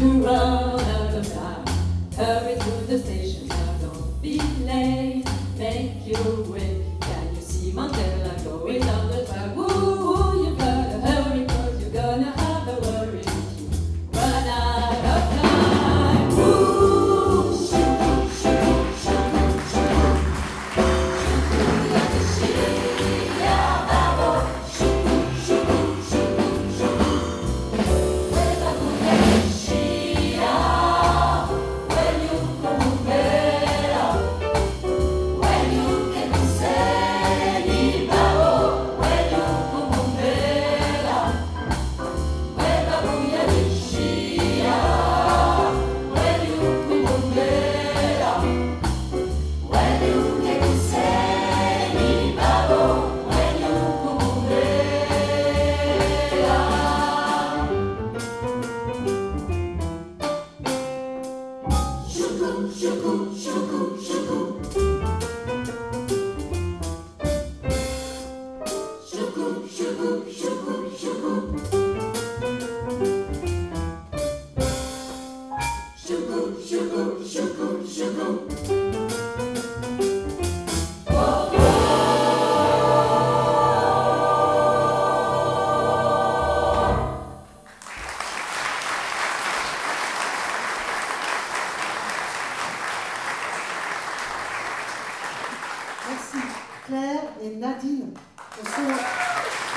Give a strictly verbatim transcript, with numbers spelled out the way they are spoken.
to run out of time. Hurry to the station now, don't be late. Make your way. Can you see Mandela going down the track? Woo, you gotta hurry, cause you're gonna have a worry if you run out of time. Woo, shoo, shoo, shoo, shoo. Shoo, like a sheep, yeah, babo. Shoo, shoo, shoo, shoo. With a good energia, when you come better, when you can say ni babo, when you come better, with a good energia, when you come better, when you can say ni babo, when you come better. Shuku, shuku, shuku, shuku. Shuku, shuku, shuku, shuku. Shuku, shuku, shuku, shuku. Merci Claire et Nadine. Elles sont-